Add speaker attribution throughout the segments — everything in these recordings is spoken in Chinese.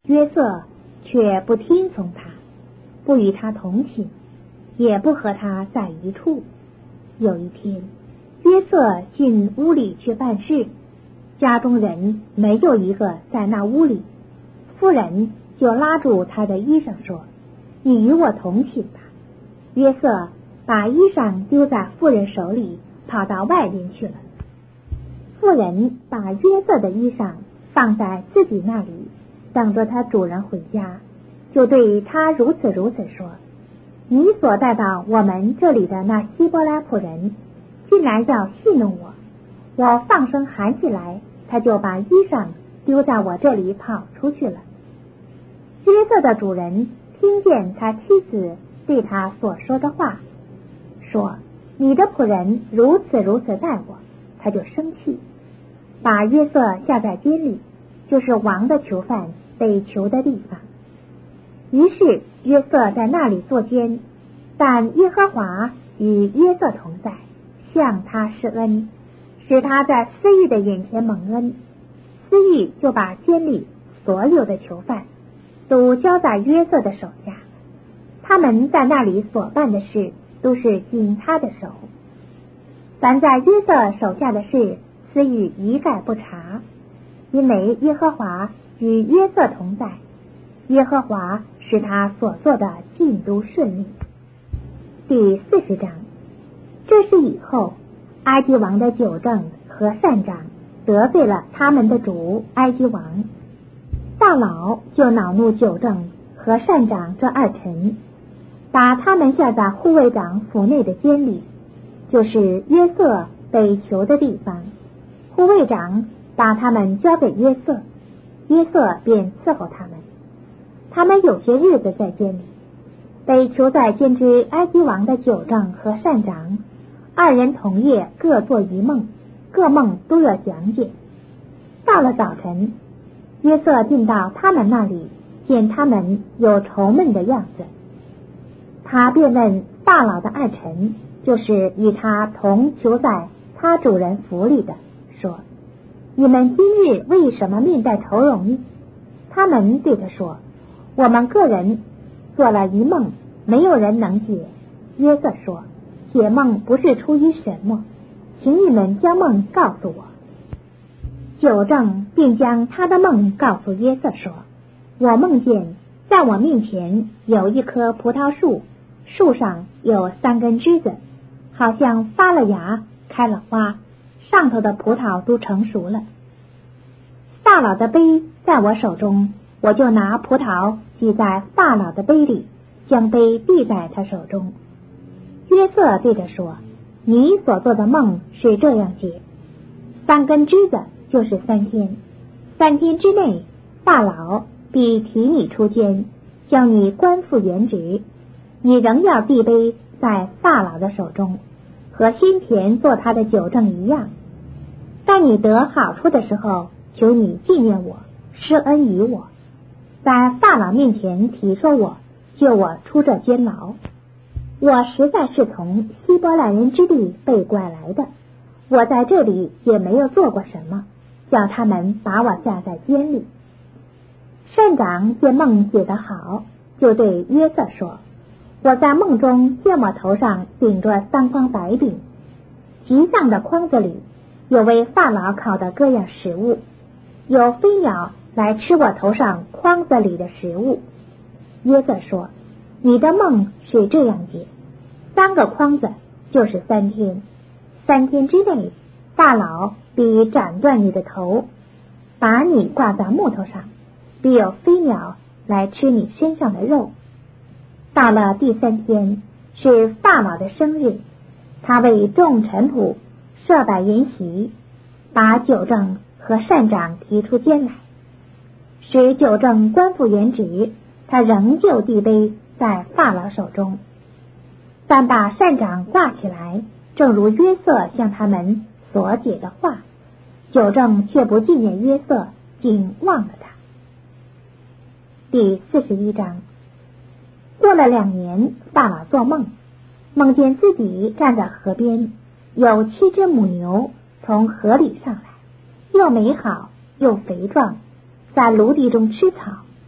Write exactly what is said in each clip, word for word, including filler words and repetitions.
Speaker 1: 约瑟却不听从他，不与他同寝，也不和他在一处。有一天，约瑟进屋里去办事，家中人没有一个在那屋里，妇人就拉住他的衣裳说：你与我同寝吧。约瑟把衣裳丢在妇人手里，跑到外边去了。妇人把约瑟的衣裳放在自己那里，等着他主人回家，就对他如此如此说：你所带到我们这里的那希伯来仆人竟然要戏弄我，我放声喊起来，他就把衣裳丢在我这里跑出去了。约瑟的主人听见他妻子对他所说的话，说：你的仆人如此如此待我，他就生气，把约瑟下在监里，就是王的囚犯被囚的地方。于是约瑟在那里坐监，但耶和华与约瑟同在，向他施恩，使他在司狱的眼前蒙恩。司狱就把监里所有的囚犯都交在约瑟的手下，他们在那里所办的事都是经他的手。凡在约瑟手下的事，司狱一概不查，因为耶和华与约瑟同在，耶和华使他所做的尽都顺利。第四十章。这是以后，埃及王的酒政和善长得罪了他们的主埃及王，大老就恼怒酒政和善长这二臣，把他们下在护卫长府内的监里，就是约瑟被囚的地方。护卫长把他们交给约瑟，约瑟便伺候他们。他们有些日子在监里，被囚在监之埃及王的酒政和善长二人同夜各做一梦，各梦都要讲解。到了早晨，约瑟进到他们那里，见他们有愁闷的样子，他便问大老的二臣，就是与他同囚在他主人府里的，说：你们今日为什么面带愁容呢？他们对他说：我们个人做了一梦，没有人能解。约瑟说：解梦不是出于什么，请你们将梦告诉我。酒政便将他的梦告诉约瑟说：我梦见在我面前有一棵葡萄树，树上有三根枝子，好像发了芽开了花，上头的葡萄都成熟了。大老的杯在我手中，我就拿葡萄挤在大老的杯里，将杯递在他手中。约瑟对他说：你所做的梦是这样解，三根枝子就是三天，三天之内大老必提你出监，叫你官复原职，你仍要递杯在大老的手中，和先前做他的酒政一样。待你得好处的时候，求你纪念我，施恩于我，在大老面前提说我，救我出这监牢。我实在是从希伯来人之地被拐来的，我在这里也没有做过什么，叫他们把我下在监里。善长见梦解得好，就对约瑟说：我在梦中见我头上顶着三筐白饼，其上的筐子里有为法老烤的各样食物，有飞鸟来吃我头上筐子里的食物。约瑟说：你的梦是这样解，三个筐子就是三天，三天之内大老必斩断你的头，把你挂在木头上，必有飞鸟来吃你身上的肉。到了第三天是法老的生日，他为众臣仆设摆筵席，把酒政和善长提出监来，使酒政官复原职，他仍旧递杯在法老手中，但把善长挂起来，正如约瑟向他们所解的话。酒政却不纪念约瑟，竟忘了他。第四十一章。过了两年，法老做梦，梦见自己站在河边，有七只母牛从河里上来，又美好又肥壮，在芦地中吃草。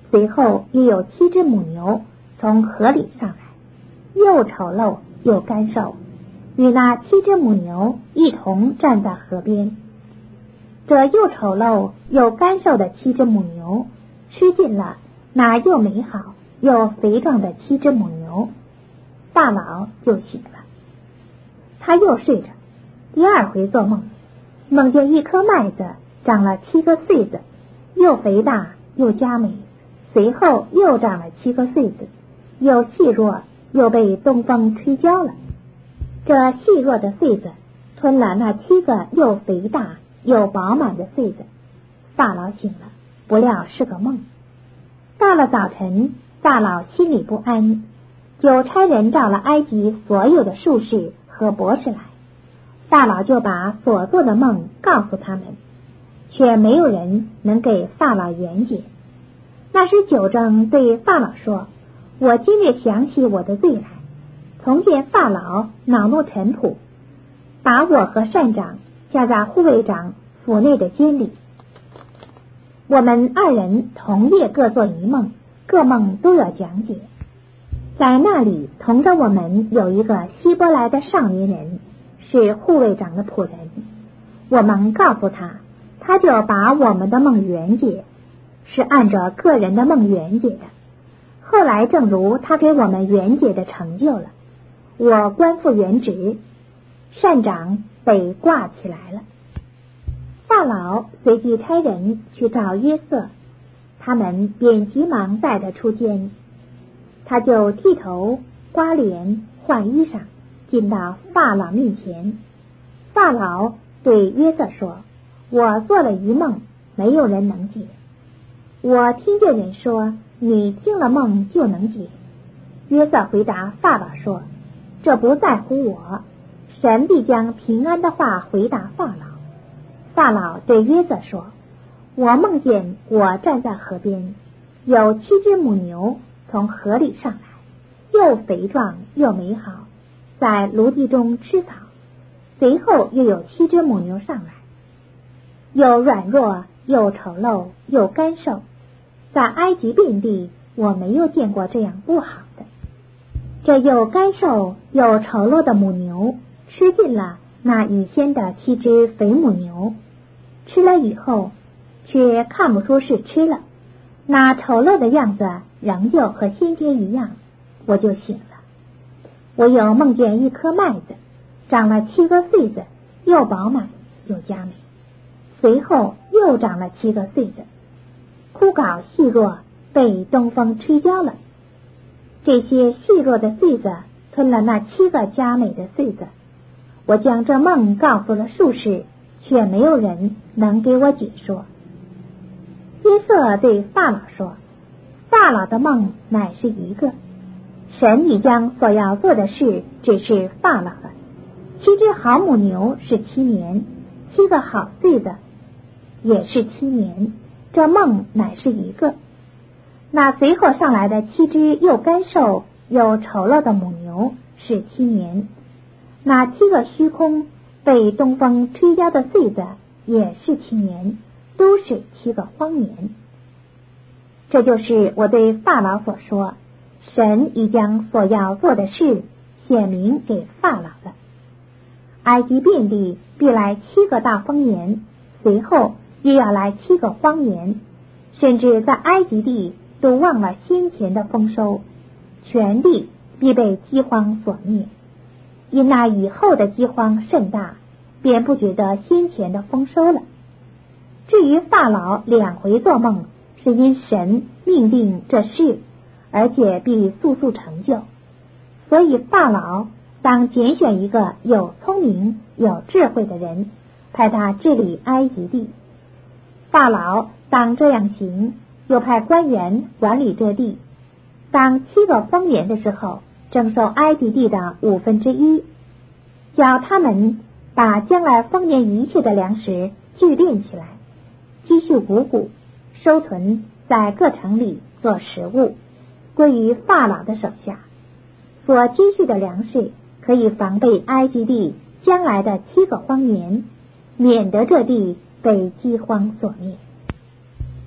Speaker 1: 随后又有七只母牛从河里上来，又丑陋又干瘦，与那七只母牛一同站在河边。这又丑陋又干瘦的七只母牛吃尽了那又美好又肥壮的七只母牛，法老就醒了。他又睡着，第二回做梦，梦见一颗麦子长了七个穗子，又肥大又佳美，随后又长了七个穗子，又细弱，又被东风吹焦了。这细弱的穗子吞了那七个又肥大又饱满的穗子。法老醒了，不料是个梦。到了早晨，法老心里不安，就差人召了埃及所有的术士和博士来。法老就把所做的梦告诉他们，却没有人能给法老圆解。那时酒政对法老说，我今日想起我的罪来，从见法老恼怒尘土，把我和善长下在护卫长府内的监里。我们二人同夜各做一梦，各梦都有讲解。在那里同着我们有一个希伯来的少年人，是护卫长的仆人。我们告诉他，他就把我们的梦圆解，是按照个人的梦圆解的。后来正如他给我们圆解的成就了，我官复原职，善长被挂起来了。法老随即差人去找约瑟，他们便急忙带他出监。他就剃头刮脸换衣裳，进到法老面前。法老对约瑟说，我做了一梦，没有人能解。我听见人说，你听了梦就能解。约瑟回答法老说，这不在乎我，神必将平安的话回答法老。法老对约瑟说，我梦见我站在河边，有七只母牛从河里上来，又肥壮又美好，在芦地中吃草。随后又有七只母牛上来，又软弱又丑陋又干瘦，在埃及遍地我没有见过这样不好的。这又干瘦又丑陋的母牛吃尽了那以先的七只肥母牛，吃了以后却看不出是吃了，那丑陋的样子仍旧和先天一样，我就醒了。我又梦见一颗麦子长了七个穗子，又饱满又佳美，随后又长了七个穗子，枯槁细弱，被东风吹焦了。这些细弱的穗子吞了那七个佳美的穗子。我将这梦告诉了术士，却没有人能给我解说。约瑟对法老说，法老的梦乃是一个，神已将所要做的事指示法老了。七只好母牛是七年，七个好穗子也是七年，这梦乃是一个。那随后上来的七只又干瘦又丑陋的母牛是七年，那七个虚空被东风吹焦的穗子也是七年，都是七个荒年。这就是我对法老所说，神已将所要做的事显明给法老了。埃及遍地必来七个大丰年，随后又要来七个荒年，甚至在埃及地都忘了先前的丰收，全地必被饥荒所灭。因那以后的饥荒甚大，便不觉得先前的丰收了。至于法老两回做梦，是因神命定这事，而且必速速成就，所以法老当拣选一个有聪明有智慧的人，派他治理埃及地。法老当这样行，又派官员管理这地。当七个丰年的时候，征收埃及地的五分之一，叫他们把将来丰年一切的粮食聚敛起来，积蓄五谷，收存在各城里做食物，归于法老的手下。所积蓄的粮食可以防备埃及地将来的七个荒年，免得这地被饥荒所灭。法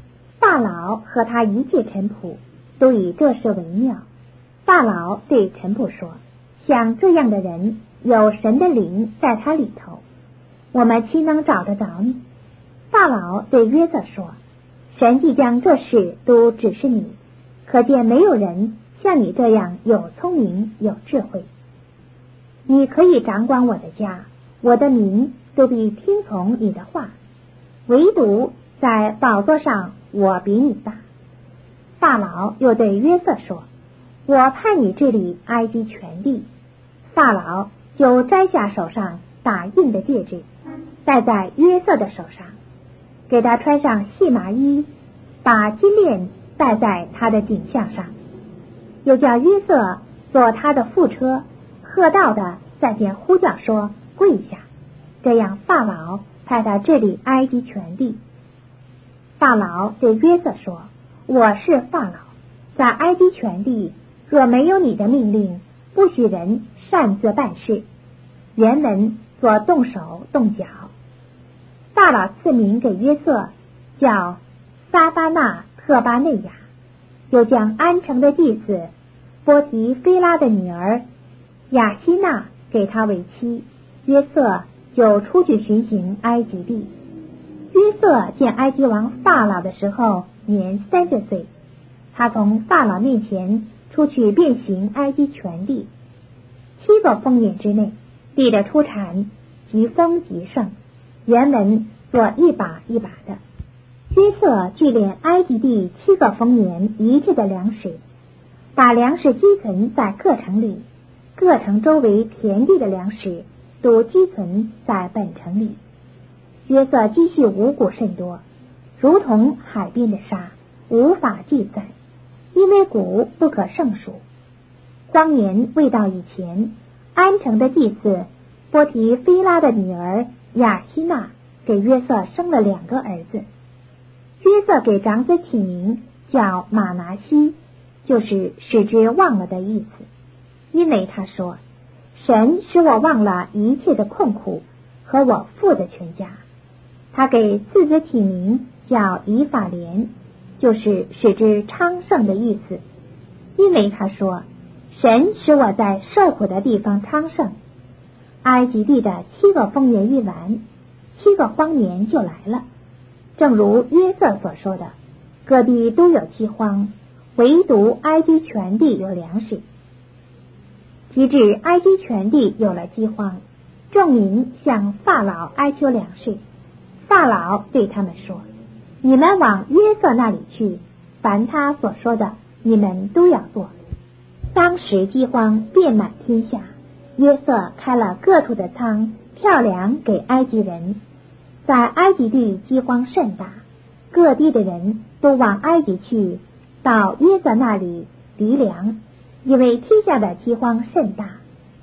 Speaker 1: 法老和他一切臣仆都以这事为妙。法老对臣仆说，像这样的人，有神的灵在他里头，我们岂能找得着呢？法老对约瑟说，神既将这事都指示你，可见没有人像你这样有聪明有智慧。你可以掌管我的家，我的民都必听从你的话，唯独在宝座上我比你大。法老又对约瑟说，我派你治理埃及全地。法老就摘下手上打印的戒指，戴在约瑟的手上，给他穿上细麻衣，把金链戴在他的颈项上，又叫约瑟坐他的副车，喝道的在前呼叫说，跪下。这样法老派他治理埃及全地。法老对约瑟说，我是法老，在埃及全地若没有你的命令，不许人擅自办事。原文做动手动脚。法老赐名给约瑟，叫撒巴纳特巴内亚，又将安城的祭司波提菲拉的女儿雅西娜给他为妻。约瑟就出去巡行埃及地。约瑟见埃及王法老的时候年三十岁，他从法老面前出去遍行埃及全地。七个丰年之内，地的出产极丰极盛，原文做一把一把的。约瑟聚敛埃及地七个丰年一切的粮食，把粮食积存在各城里，各城周围田地的粮食都积存在本城里。约瑟积蓄五谷甚多，如同海边的沙，无法计算，因为谷不可胜数。荒年未到以前，安城的祭司波提菲拉的女儿雅西娜给约瑟生了两个儿子。约瑟给长子起名叫马拿西，就是使之忘了的意思，因为他说，神使我忘了一切的困苦和我父的全家。他给次子起名叫以法莲，就是使之昌盛的意思，因为他说，神使我在受苦的地方昌盛。埃及地的七个丰年一完，七个荒年就来了，正如约瑟所说的，各地都有饥荒，唯独埃及全地有粮食。及至埃及全地有了饥荒，众民向法老哀求粮食。法老对他们说，你们往约瑟那里去，凡他所说的，你们都要做。当时饥荒遍满天下，约瑟开了各处的仓，票粮给埃及人。在埃及地饥荒甚大，各地的人都往埃及去，到约瑟那里籴粮，因为天下的饥荒甚大。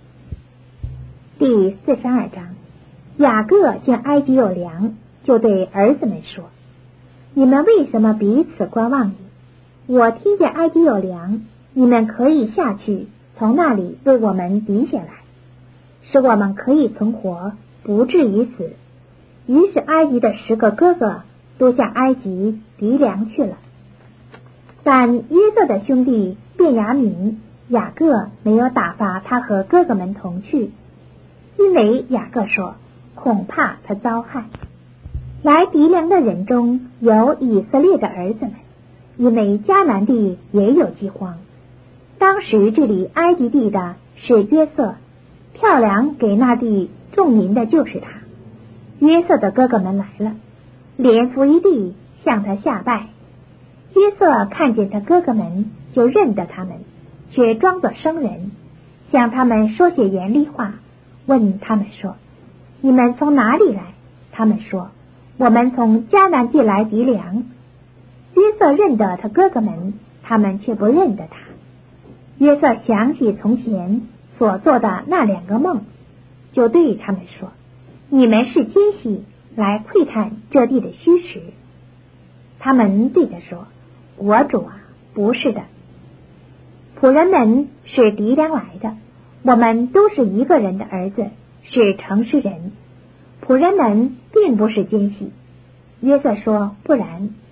Speaker 1: 第四十二章，雅各见埃及有粮，就对儿子们说，你们为什么彼此观望呢？我听见埃及有粮，你们可以下去，从那里为我们籴下来，使我们可以存活，不至于死。于是埃及的十个哥哥都下埃及籴粮去了。但约瑟的兄弟便雅悯、雅各没有打发他和哥哥们同去，因为雅各说，恐怕他遭害。来籴粮的人中有以色列的儿子们，因为迦南地也有饥荒。当时治理埃及地的是约瑟，票粮给那地众民的就是他。约瑟的哥哥们来了，脸伏一地向他下拜。约瑟看见他哥哥们，就认得他们，却装作生人，向他们说些严厉话，问他们说，你们从哪里来？他们说，我们从迦南地来籴粮。约瑟认得他哥哥们，他们却不认得他。约瑟想起从前所做的那两个梦，就对他们说，你们是奸细，来窥探这地的虚实。他们对他说，国主啊，不是的，仆人们是籴粮来的，我们都是一个人的儿子，是诚实人，仆人们并不是奸细。约瑟说，不然。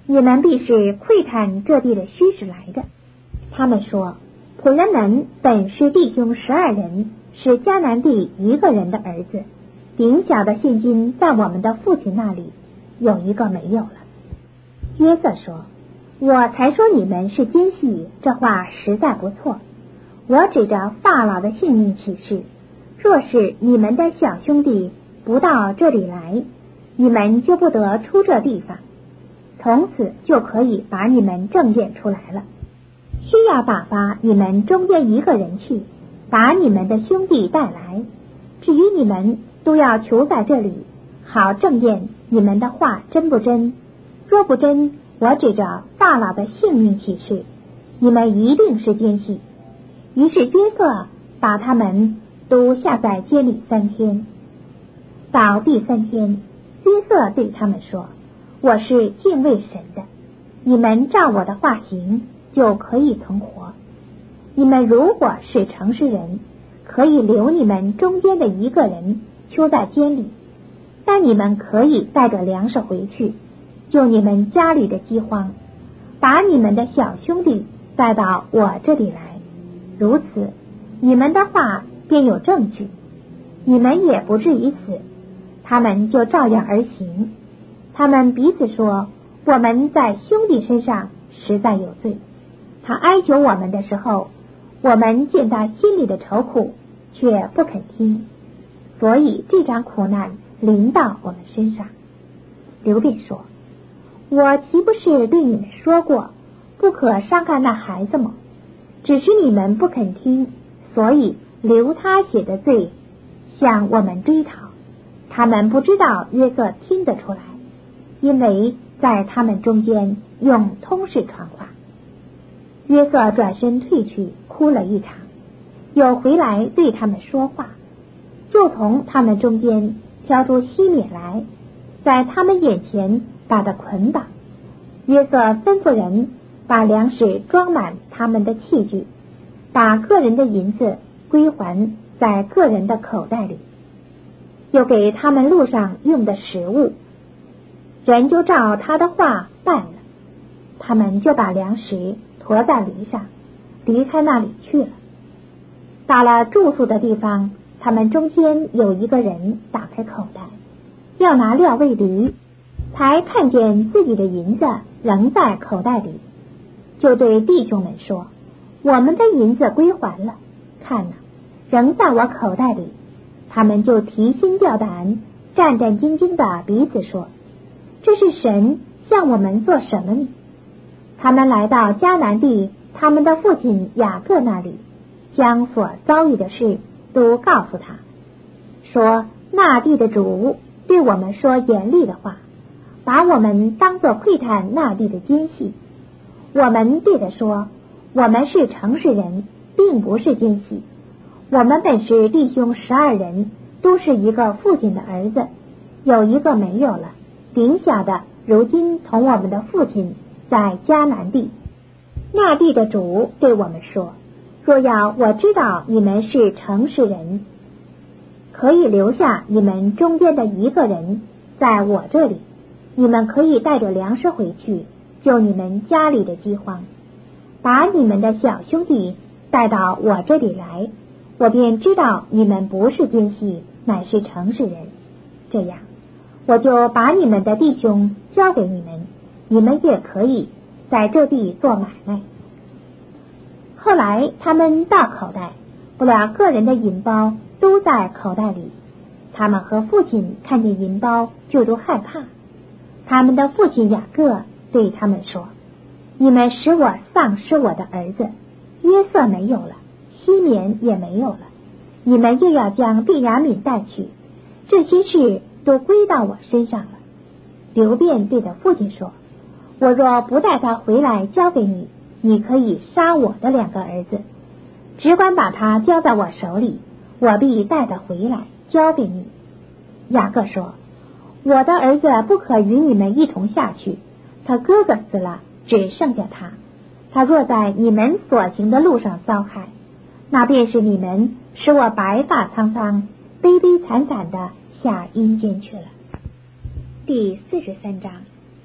Speaker 1: 你们必是窥探这地的虚实来的。他们说，仆人们本是弟兄十二人，是迦南地一个人的儿子，顶小的现今在我们的父亲那里，有一个没有了。约瑟说，我才说你们是奸细，这话实在不错。我指着法老的性命起誓，若是你们的小兄弟不到这里来，你们就不得出这地方，从此就可以把你们证验出来了。需要打发你们中间一个人去，把你们的兄弟带来，至于你们都要求在这里，好证验你们的话真不真。若不真，我指着法老的性命起誓，你们一定是奸细。于是约瑟把他们都下在监里三天。到第三天，约瑟对他们说，我是敬畏神的，你们照我的话行，就可以存活。你们如果是诚实人，可以留你们中间的一个人囚在监里，但你们可以带着粮食回去，救你们家里的饥荒，把你们的小兄弟带到我这里来。如此，你们的话便有证据，你们也不至于死。他们就照样而行。他们彼此说，我们在兄弟身上实在有罪。他哀求我们的时候，我们见他心里的愁苦，却不肯听，所以这场苦难临到我们身上。刘辩说，我岂不是对你们说过，不可伤害那孩子吗？只是你们不肯听，所以留他血的罪向我们追讨。他们不知道约瑟听得出来，因为在他们中间用通事传话。约瑟转身退去，哭了一场，又回来对他们说话，就从他们中间挑出西缅来，在他们眼前把他捆绑。约瑟吩咐人把粮食装满他们的器具，把个人的银子归还在个人的口袋里，又给他们路上用的食物。人就照他的话办了，他们就把粮食驮在驴上，离开那里去了。到了住宿的地方，他们中间有一个人打开口袋，要拿料喂驴，才看见自己的银子仍在口袋里，就对弟兄们说，我们的银子归还了，看哪，仍在我口袋里。他们就提心吊胆，战战兢兢的彼此说，这是神向我们做什么呢？他们来到迦南地他们的父亲雅各那里，将所遭遇的事都告诉他，说那地的主对我们说严厉的话，把我们当作窥探那地的奸细。我们对他说，我们是诚实人，并不是奸细。我们本是弟兄十二人，都是一个父亲的儿子，有一个没有了，顶小的如今同我们的父亲在迦南地。那地的主对我们说，若要我知道你们是诚实人，可以留下你们中间的一个人在我这里，你们可以带着粮食回去，救你们家里的饥荒，把你们的小兄弟带到我这里来，我便知道你们不是奸细，乃是诚实人。这样，我就把你们的弟兄交给你们，你们也可以在这地做买卖。后来他们到口袋，不料个人的银包都在口袋里，他们和父亲看见银包就都害怕。他们的父亲雅各对他们说，你们使我丧失我的儿子，约瑟没有了，西缅也没有了，你们又要将便雅悯带去，这些事都归到我身上了。刘辩对着父亲说，我若不带他回来交给你，你可以杀我的两个儿子，只管把他交在我手里，我必带他回来交给你。雅各说，我的儿子不可与你们一同下去，他哥哥死了，只剩下他，他若在你们所行的路上遭害，那便是你们使我白发苍苍、悲悲惨惨的下阴间去了。第四十三章。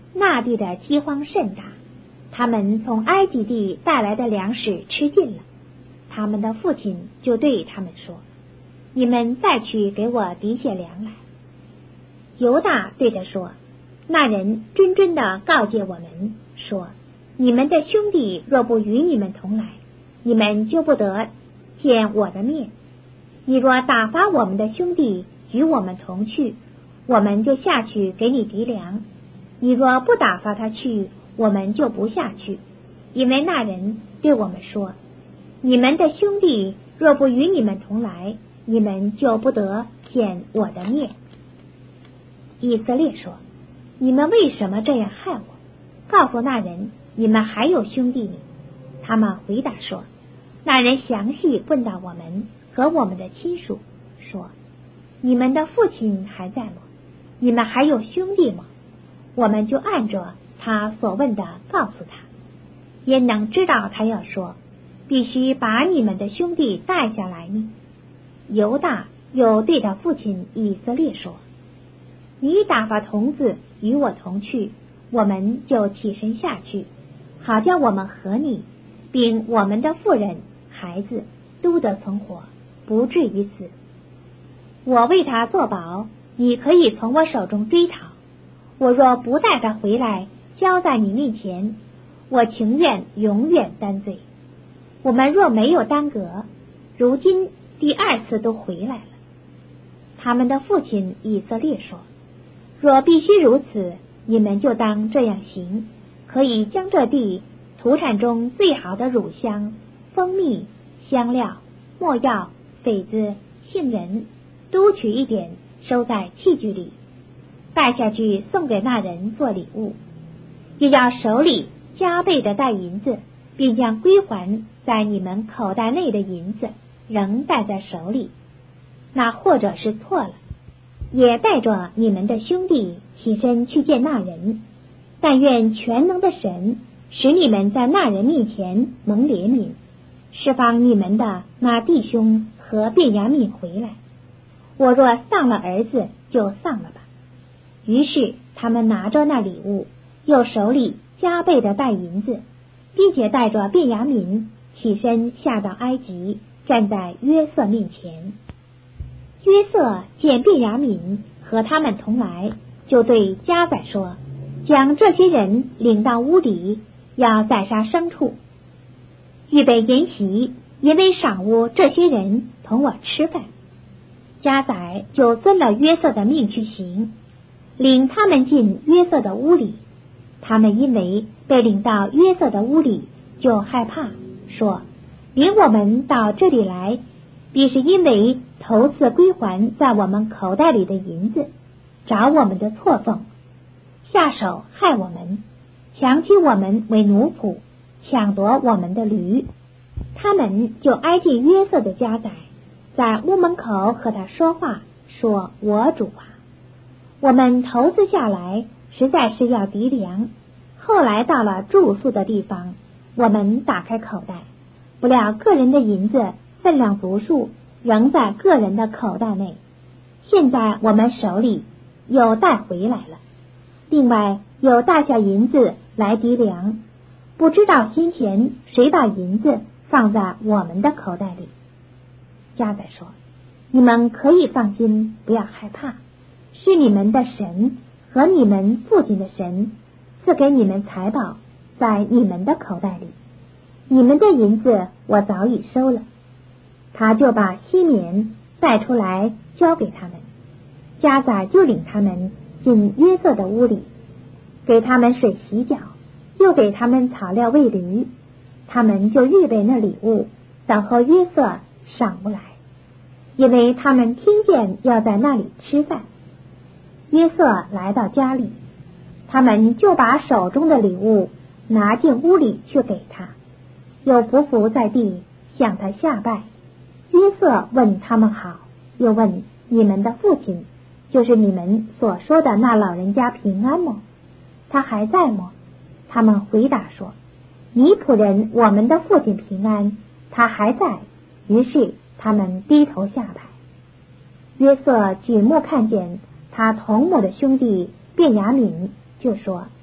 Speaker 1: 那地的饥荒甚大，他们从埃及地带来的粮食吃尽了。他们的父亲就对他们说：你们再去给我抵些粮来。犹大对他说：那人谆谆地告诫我们说，你们的兄弟若不与你们同来，你们就不得见我的面。你若打发我们的兄弟与我们同去，我们就下去给你抵粮；你若不打发他去，我们就不下去。因为那人对我们说，你们的兄弟若不与你们同来，你们就不得见我的面。以色列说，你们为什么这样害我？告诉那人，你们还有兄弟呢？他们回答说，那人详细问到我们和我们的亲属，说，你们的父亲还在吗？你们还有兄弟吗？我们就按着他所问的告诉他，也能知道他要说，必须把你们的兄弟带下来呢。犹大又对他父亲以色列说，你打发童子与我同去，我们就起身下去，好叫我们和你并我们的妇人孩子都得存活，不至于死。我为他作保，你可以从我手中追讨。我若不带他回来交在你面前，我情愿永远担罪。我们若没有耽搁，如今第二次都回来了。他们的父亲以色列说，若必须如此，你们就当这样行，可以将这地土产中最好的乳香、蜂蜜、香料、没药、榧子、杏仁都取一点，收在器具里，带下去送给那人做礼物。又要手里加倍的带银子，并将归还在你们口袋内的银子仍带在手里。那或者是错了，也带着你们的兄弟起身去见那人。但愿全能的神使你们在那人面前蒙怜悯，释放你们的那弟兄和便雅悯回来。我若丧了儿子，就丧了吧。于是他们拿着那礼物，又手里加倍的带银子，并且带着便雅悯起身下到埃及，站在约瑟面前。约瑟见便雅悯和他们同来，就对家宰说，将这些人领到屋里，要宰杀牲畜，预备筵席，因为晌午这些人同我吃饭。家宰就遵了约瑟的命去行，领他们进约瑟的屋里。他们因为被领到约瑟的屋里，就害怕，说，领我们到这里来，必是因为头次归还在我们口袋里的银子，找我们的错缝，下手害我们，强取我们为奴仆，抢夺我们的驴。他们就挨近约瑟的家宰，在屋门口和他说话，说，我主啊，我们头次下来实在是要抵粮，后来到了住宿的地方，我们打开口袋，不料个人的银子分量足数，仍在个人的口袋内。现在我们手里又带回来了，另外又带下银子来抵粮，不知道先前谁把银子放在我们的口袋里。家宰说，你们可以放心，不要害怕，是你们的神和你们父亲的神赐给你们财宝在你们的口袋里，你们的银子我早已收了。他就把西缅带出来交给他们，家宰就领他们进约瑟的屋里，给他们水洗脚，又给他们草料喂驴。他们就预备那礼物，等候约瑟上屋来，因为他们听见要在那里吃饭。约瑟来到家里，他们就把手中的礼物拿进屋里去给他，又匍匐在地向他下拜。约瑟问他们好，又问，你们的父亲，就是你们所说的那老人家平安吗？他还在吗？他们回答说，你仆人我们的父亲平安，他还在。于是他们低头下拜。约瑟举目看见他同母的兄弟便雅悯，就说，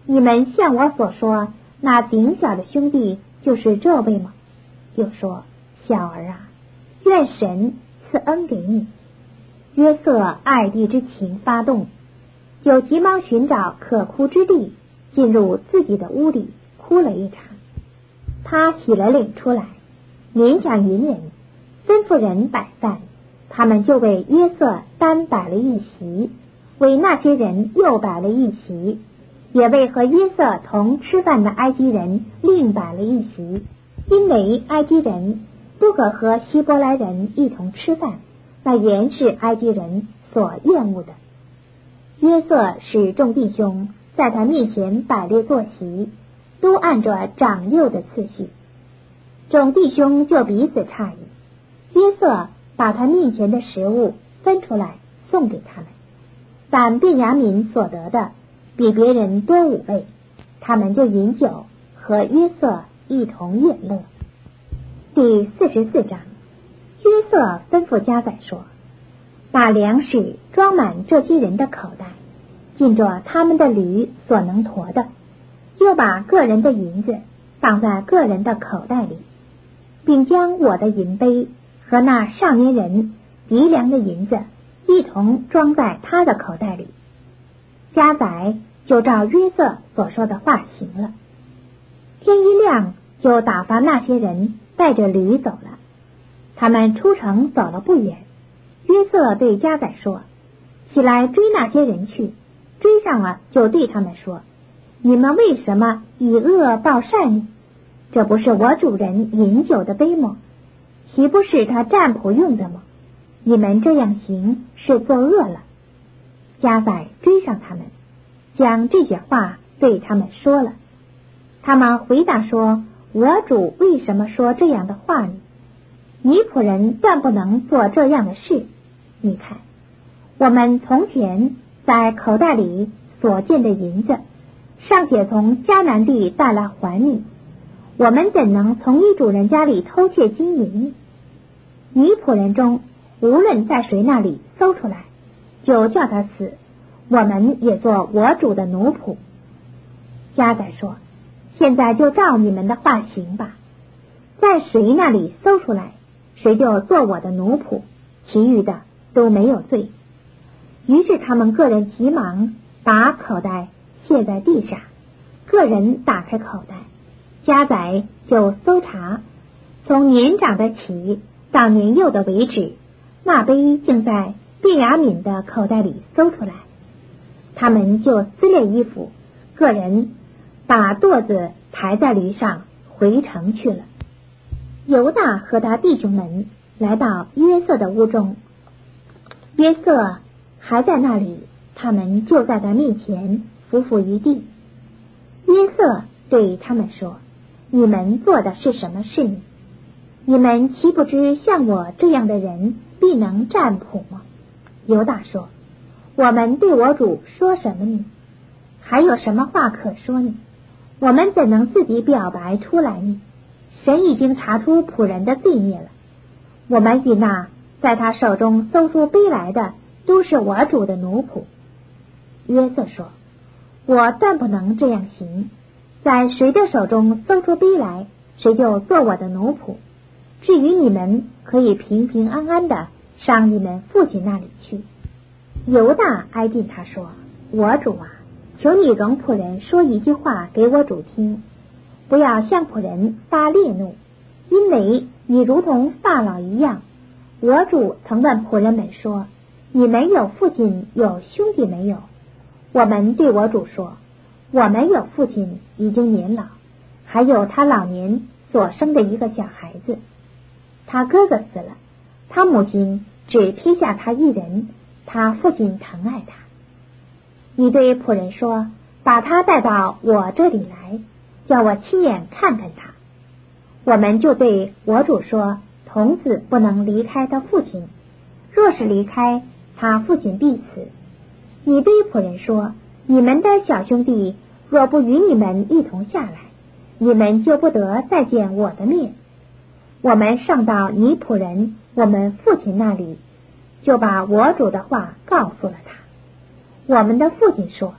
Speaker 1: 你们像我所说，那顶小的兄弟就是这位吗？就说：小儿啊，愿神赐恩给你。约瑟爱弟之情发动，就急忙寻找可哭之地，进入自己的屋里哭了一场。他洗了脸出来，勉强隐忍，吩咐人摆饭，他们就为约瑟单摆了一席，为那些人又摆了一席，也为和约瑟同吃饭的埃及人另摆了一席，因为埃及人不可和希伯来人一同吃饭，那原是埃及人所厌恶的。约瑟使众弟兄在他面前摆列坐席，都按着长幼的次序。众弟兄就彼此诧异，约瑟把他面前的食物分出来送给他们，但便雅悯所得的比别人多五倍，他们就饮酒和约瑟一同宴乐。第四十四章，约瑟吩咐家宰说，把粮食装满这些人的口袋，尽着他们的驴所能驮的，又把个人的银子放在个人的口袋里，并将我的银杯和那少年人敌粮的银子一同装在他的口袋里。家宰就照约瑟所说的话行了。天一亮，就打发那些人带着驴走了。他们出城走了不远，约瑟对家宰说，起来追那些人去。追上了，就对他们说，你们为什么以恶报善呢？这不是我主人饮酒的杯吗？岂不是他占卜用的吗？你们这样行是作恶了。家宰追上他们，将这些话对他们说了。他们回答说，我主为什么说这样的话呢？尼仆人断不能做这样的事。你看，我们从前在口袋里所见的银子，尚且从迦南地带来还你，我们怎能从你主人家里偷窃金银呢？尼仆人中无论在谁那里搜出来，就叫他死，我们也做我主的奴仆。家宰说，现在就照你们的话行吧，在谁那里搜出来，谁就做我的奴仆，其余的都没有罪。于是他们个人急忙把口袋卸在地上，个人打开口袋，家宰就搜查，从年长的起到年幼的为止，那杯竟在便雅悯的口袋里搜出来。他们就撕裂衣服，个人把垛子抬在驴上回城去了。犹大和他弟兄们来到约瑟的屋中，约瑟还在那里，他们就在他面前伏伏于地。约瑟对他们说，你们做的是什么事呢？你们岂不知像我这样的人必能占卜吗？犹大说，我们对我主说什么呢？还有什么话可说呢？我们怎能自己表白出来呢？神已经查出仆人的罪孽了。我们与那在他手中搜出杯来的都是我主的奴仆。约瑟说，我断不能这样行，在谁的手中搜出杯来，谁就做我的奴仆。至于你们，可以平平安安的上你们父亲那里去。犹大挨近他说，我主啊，求你容仆人说一句话给我主听，不要向仆人发烈怒，因为你如同法老一样。我主曾问仆人们说，你们有父亲有兄弟没有？我们对我主说，我们有父亲已经年老，还有他老年所生的一个小孩子，他哥哥死了，他母亲只撇下他一人，他父亲疼爱他。你对仆人说，把他带到我这里来，叫我亲眼看看他。我们就对我主说，童子不能离开他父亲，若是离开，他父亲必死。你对仆人说，你们的小兄弟若不与你们一同下来，你们就不得再见我的面。我们上到你仆人我们父亲那里，就把我主的话告诉了他。我们的父亲说，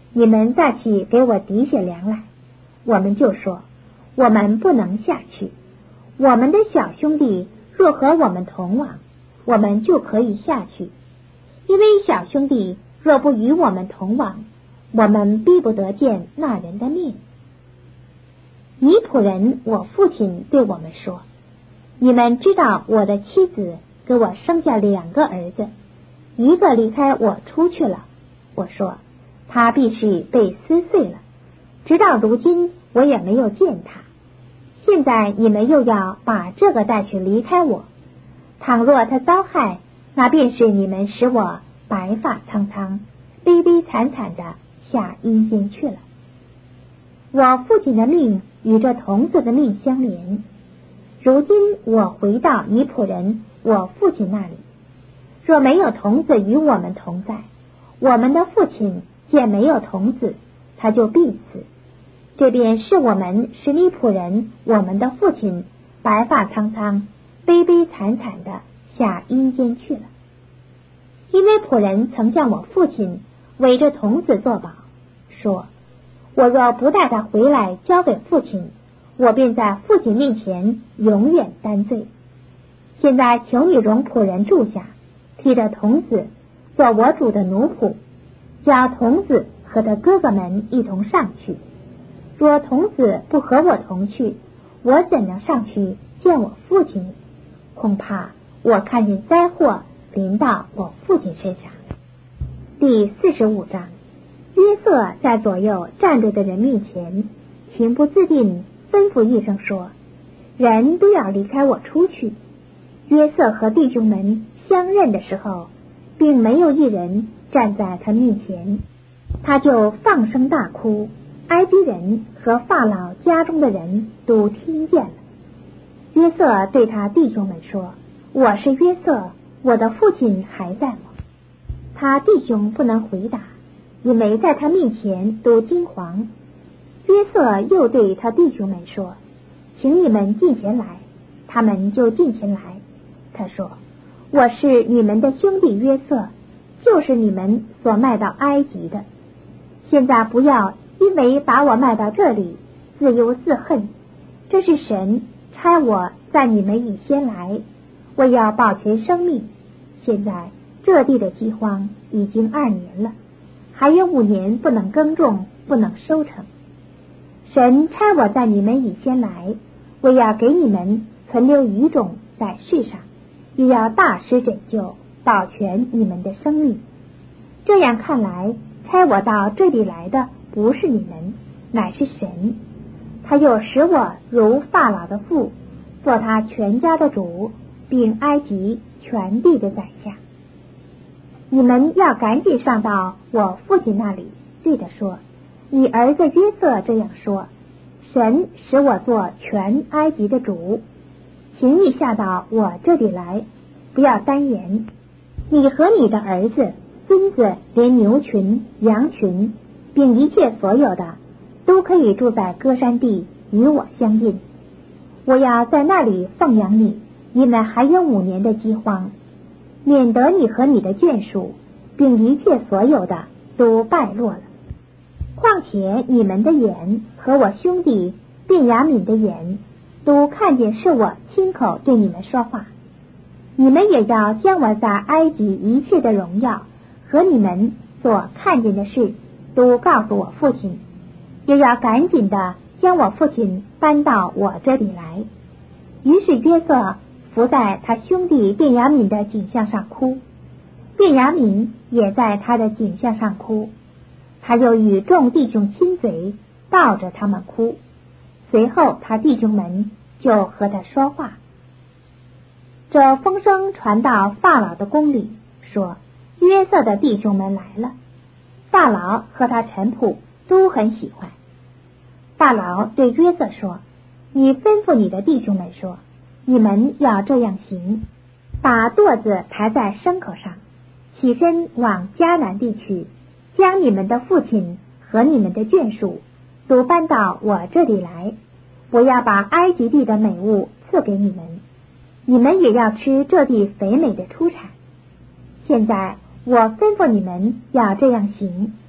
Speaker 1: 你们再去给我抵些粮来。我们就说，我们不能下去，我们的小兄弟若和我们同往，我们就可以下去，因为小兄弟若不与我们同往，我们必不得见那人的面。尼普人我父亲对我们说，你们知道我的妻子给我生下两个儿子，一个离开我出去了，我说他必是被撕碎了，直到如今我也没有见他。现在你们又要把这个带去离开我，倘若他遭害，那便是你们使我白发苍苍、悲悲惨惨的下阴间去了。我父亲的命与这童子的命相连，如今我回到尼普人我父亲那里，若没有童子与我们同在，我们的父亲见没有童子，他就必死。这便是我们使尼普人我们的父亲白发苍苍、悲悲惨惨的下阴间去了。因为仆人曾向我父亲围着童子作保，说我若不带他回来交给父亲，我便在父亲面前永远担罪。现在求你容仆人住下，替着童子做我主的奴仆，叫童子和他哥哥们一同上去。若童子不和我同去，我怎能上去见我父亲呢？恐怕我看见灾祸临到我父亲身上。第四十五章，约瑟在左右站着的人面前，情不自禁吩咐一声说，人都要离开我出去。约瑟和弟兄们相认的时候，并没有一人站在他面前，他就放声大哭。埃及人和法老家中的人都听见了。约瑟对他弟兄们说，我是约瑟，我的父亲还在吗？他弟兄不能回答，因为在他面前都惊惶。约瑟又对他弟兄们说，请你们近前来。他们就近前来。他说，我是你们的兄弟约瑟，就是你们所卖到埃及的。现在不要因为把我卖到这里自忧自恨，这是神差我在你们以先来，我要保全生命。现在这地的饥荒已经二年了，还有五年不能耕种，不能收成。神差我在你们以先来，我要给你们存留余种在世上，也要大施拯救，保全你们的生命。这样看来，差我到这里来的不是你们，乃是神。他又使我如法老的父，做他全家的主，并埃及全地的宰相。你们要赶紧上到我父亲那里，对他说，你儿子约瑟这样说，神使我做全埃及的主，请你下到我这里来，不要单言。你和你的儿子、孙子，连牛群、羊群，并一切所有的，都可以住在歌山地，与我相应。我要在那里奉养你，因为还有五年的饥荒，免得你和你的眷属，并一切所有的都败落了。况且你们的眼和我兄弟便雅悯的眼，都看见是我亲口对你们说话。你们也要将我在埃及一切的荣耀和你们所看见的事都告诉我父亲，也要赶紧的将我父亲搬到我这里来。于是约瑟伏在他兄弟便雅悯的颈项上哭，便雅悯也在他的颈项上哭。他又与众弟兄亲嘴，抱着他们哭。随后他弟兄们就和他说话。这风声传到法老的宫里，说约瑟的弟兄们来了。法老和他臣仆都很喜欢。法老对约瑟说，你吩咐你的弟兄们说，你们要这样行，把舵子抬在牲口上，起身往迦南地去，将你们的父亲和你们的眷属都搬到我这里来。我要把埃及地的美物赐给你们，你们也要吃这地肥美的出产。现在我吩咐你们要这样行，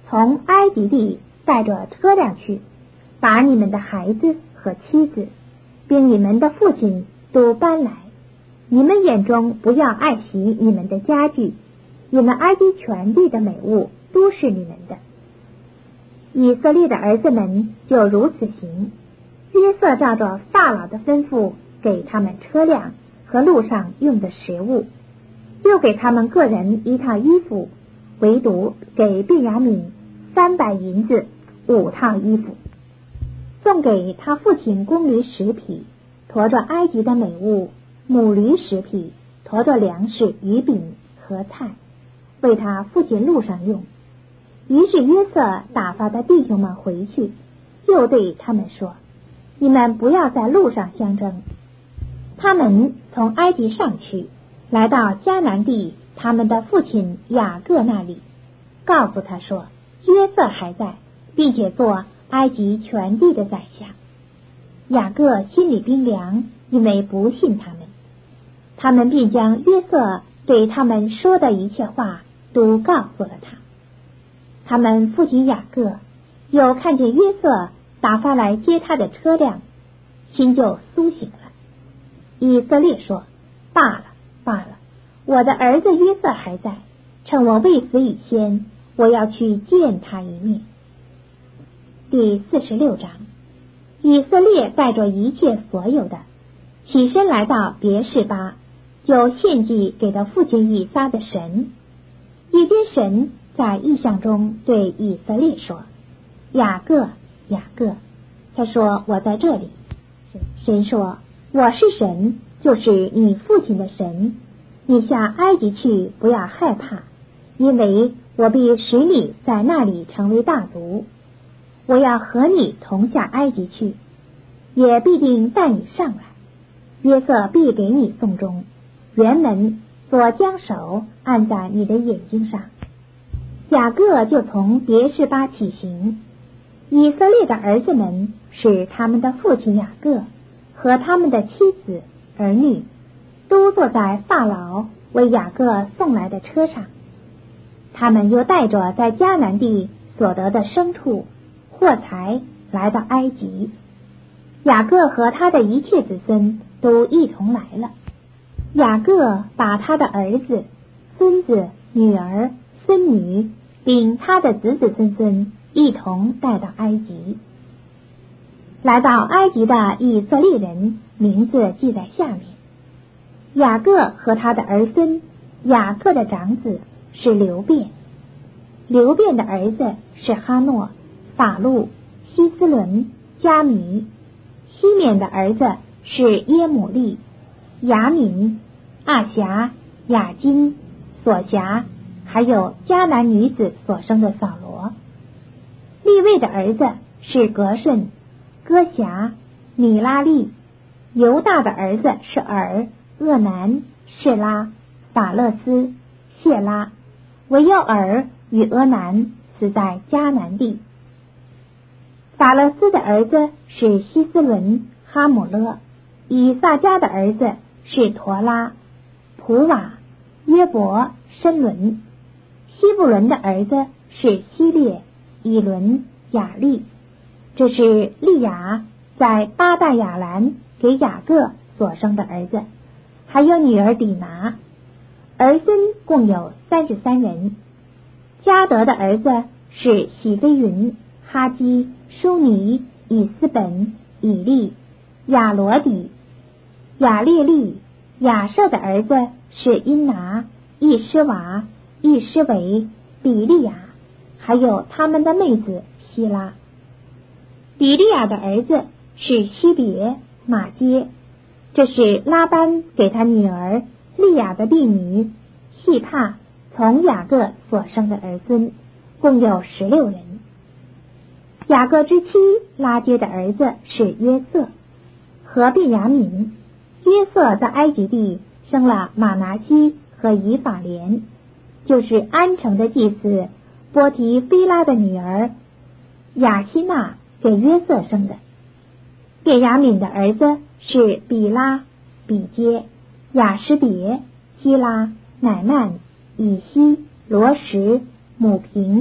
Speaker 1: 从埃及地带着车辆去，把你们的孩子和妻子，并你们的父亲都搬来。你们眼中不要爱惜你们的家具，你们埃及全地的美物都是你们的。以色列的儿子们就如此行。约瑟照着法老的吩咐，给他们车辆和路上用的食物，又给他们个人一套衣服，唯独给便雅悯三百银子五套衣服，送给他父亲公驴十匹，驮着埃及的美物；母驴十匹，驮着粮食、鱼饼和菜，为他父亲路上用。于是约瑟打发的弟兄们回去，又对他们说：你们不要在路上相争。他们从埃及上去，来到迦南地他们的父亲雅各那里，告诉他说：约瑟还在，并且做埃及全地的宰相。雅各心里冰凉，因为不信他们。他们便将约瑟对他们说的一切话都告诉了他。他们父亲雅各又看见约瑟打发来接他的车辆，心就苏醒了。以色列说：罢了罢了，我的儿子约瑟还在，趁我未死以先，我要去见他一面。第四十六章。以色列带着一切所有的，起身来到别是巴，就献祭给了父亲以撒的神。一天神在异象中对以色列说：雅各雅各。他说：我在这里。神说：我是神，就是你父亲的神。你下埃及去，不要害怕，因为我必使你在那里成为大族。我要和你同下埃及去，也必定带你上来。约瑟必给你送终，辕门所将手按在你的眼睛上。雅各就从别是巴起行。以色列的儿子们使他们的父亲雅各和他们的妻子儿女都坐在法老为雅各送来的车上。他们又带着在迦南地所得的牲畜货财来到埃及。雅各和他的一切子孙都一同来了。雅各把他的儿子、孙子、女儿、孙女并他的子子孙孙一同带到埃及。来到埃及的以色列人名字记在下面。雅各和他的儿孙，雅各的长子是流便，流便的儿子是哈诺、法路、希斯伦、加米。西缅的儿子是耶母利、雅敏、阿辖、雅金、索辖，还有迦南女子所生的扫罗。利未的儿子是格顺、哥辖、米拉利。犹大的儿子是尔、厄南、示拉、法勒斯、谢拉。唯有尔与俄南死在迦南地。法勒斯的儿子是希斯伦、哈姆勒。以撒迦的儿子是陀拉、普瓦、约伯、申伦。希布伦的儿子是希列、以伦、雅利。这是利亚在巴大亚兰给雅各所生的儿子，还有女儿底拿。儿孙共有三十三人。迦得的儿子是喜非云、哈基、舒尼、以斯本、以利、亚罗底。亚列利、亚舍的儿子是因拿、易施娃、易施维、比利亚，还有他们的妹子希拉。比利亚的儿子是希别、马街。这是拉班给他女儿利亚的婢女细帕从雅各所生的儿孙，共有十六人。雅各之妻拉结的儿子是约瑟和便雅悯。约瑟在埃及地生了马拿西和以法莲，就是安城的祭司波提菲拉的女儿雅西娜给约瑟生的。便雅悯的儿子是比拉、比街、雅什别、基拉、乃曼、以西、罗什、母平、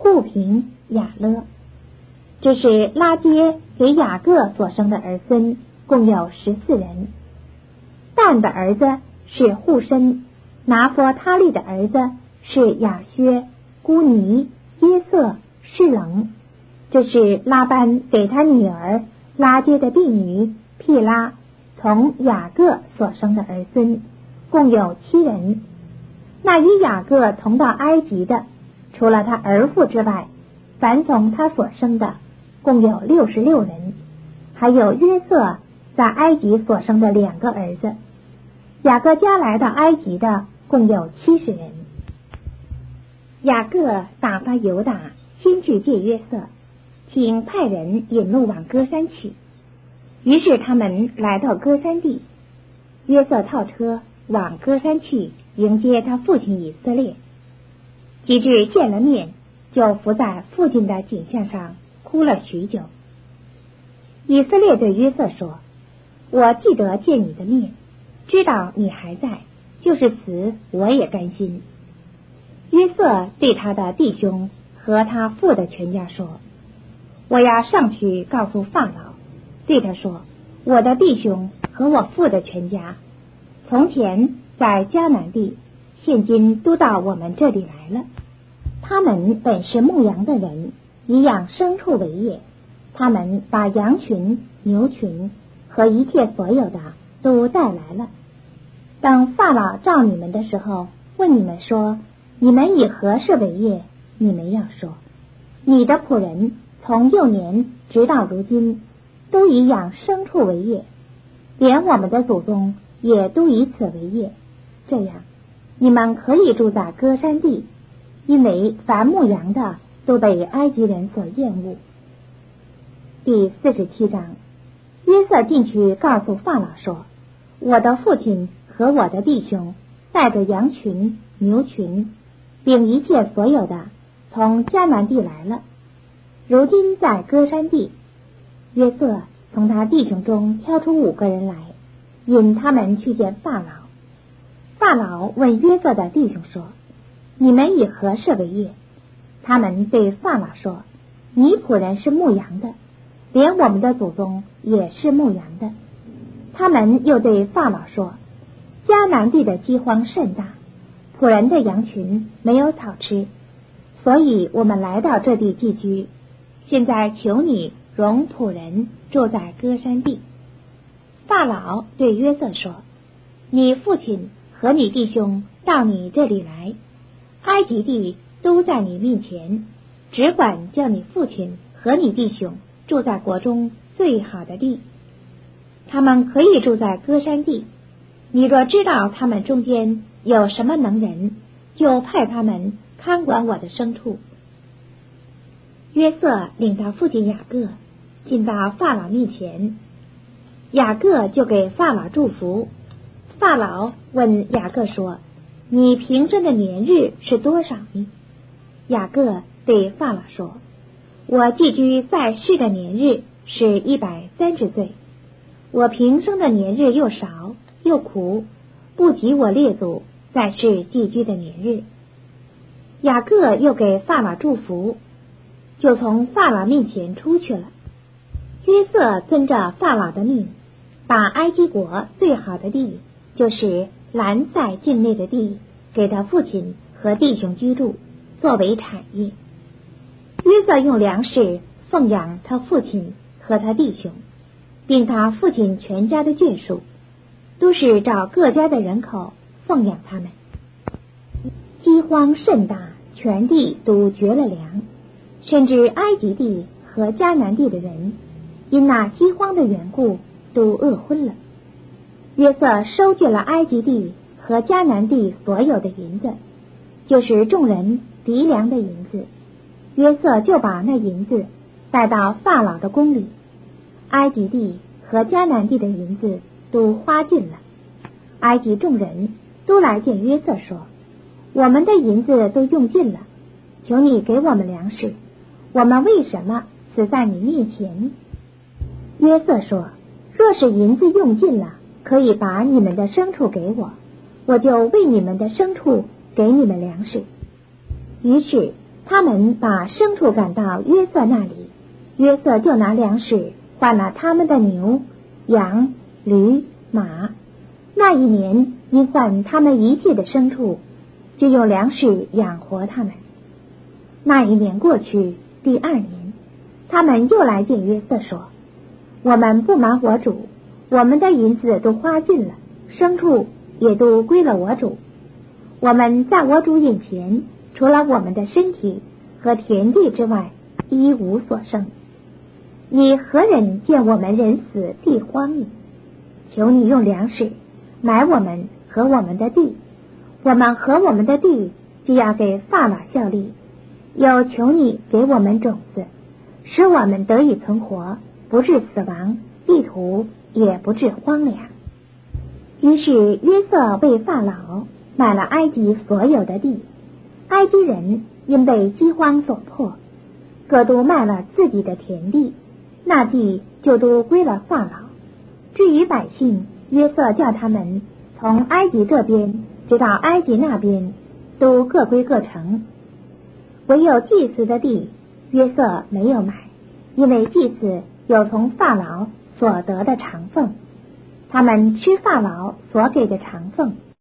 Speaker 1: 户平、雅勒。这是拉结给雅各所生的儿孙，共有十四人。但的儿子是户申，拿佛他利的儿子是雅薛、孤尼、耶色、示冷。这是拉班给他女儿拉结的婢女毗拉从雅各所生的儿孙，共有七人。那与雅各同到埃及的，除了他儿妇之外，凡从他所生的，共有六十六人。还有约瑟在埃及所生的两个儿子。雅各家来到埃及的，共有七十人。雅各打发犹大先去见约瑟，请派人引路往歌山去。于是他们来到歌山地，约瑟套车往歌山去迎接他父亲以色列。及至见了面，就伏在父亲的颈项上哭了许久。以色列对约瑟说：我记得见你的面，知道你还在，就是死我也甘心。约瑟对他的弟兄和他父的全家说：我要上去告诉法老，对他说：我的弟兄和我父的全家，从前在迦南地，现今都到我们这里来了。他们本是牧羊的人，以养牲畜为业。他们把羊群、牛群和一切所有的都带来了。等法老召你们的时候，问你们说：你们以何事为业？你们要说：你的仆人从幼年直到如今，都以养牲畜为业，连我们的祖宗也都以此为业。这样，你们可以住在歌山地，因为凡牧羊的都被埃及人所厌恶。第四十七章，约瑟进去告诉法老说：我的父亲和我的弟兄带着羊群、牛群，并一切所有的，从迦南地来了，如今在歌山地。约瑟从他弟兄中挑出五个人来，引他们去见法老。法老问约瑟的弟兄说：你们以何事为业？他们对法老说：你仆人是牧羊的，连我们的祖宗也是牧羊的。他们又对法老说：迦南地的饥荒甚大，仆人的羊群没有草吃，所以我们来到这地寄居。现在求你容仆人住在歌山地。法老对约瑟说：你父亲和你弟兄到你这里来，埃及地都在你面前，只管叫你父亲和你弟兄住在国中最好的地。他们可以住在歌山地。你若知道他们中间有什么能人，就派他们看管我的牲畜。约瑟领他父亲雅各进到法老面前，雅各就给法老祝福。法老问雅各说：你平生的年日是多少呢？雅各对法老说：我寄居在世的年日是一百三十岁。我平生的年日又少又苦，不及我列祖在世寄居的年日。雅各又给法老祝福，就从法老面前出去了。约瑟遵着法老的命，把埃及国最好的地，就是兰塞境内的地，给他父亲和弟兄居住，作为产业。约瑟用粮食奉养他父亲和他弟兄，并他父亲全家的眷属，都是照各家的人口奉养他们。饥荒甚大，全地都绝了粮，甚至埃及地和迦南地的人，因那饥荒的缘故，都饿昏了。约瑟收据了埃及地和迦南地所有的银子，就是众人敌粮的银子。约瑟就把那银子带到法老的宫里，埃及地和迦南地的银子都花尽了。埃及众人都来见约瑟说：我们的银子都用尽了，求你给我们粮食，我们为什么死在你面前？约瑟说：若是银子用尽了，可以把你们的牲畜给我，我就为你们的牲畜给你们粮食。于是他们把牲畜赶到约瑟那里，约瑟就拿粮食换了他们的牛、羊、驴、马。那一年因换他们一切的牲畜，就用粮食养活他们。那一年过去，第二年，他们又来见约瑟说：我们不瞒我主，我们的银子都花尽了，牲畜也都归了我主。我们在我主眼前，除了我们的身体和田地之外，一无所剩。你何人见我们人死地荒呢？求你用粮食买我们和我们的地，我们和我们的地就要给法老效力。又求你给我们种子，使我们得以存活，不致死亡，地土也不致荒凉。于是约瑟为法老买了埃及所有的地，埃及人因被饥荒所迫，各都卖了自己的田地，那地就都归了法老。至于百姓，约瑟叫他们从埃及这边直到埃及那边，都各归各城。唯有祭司的地，约瑟没有买，因为祭司有从法老所得的长俸，他们吃法老所给的长俸，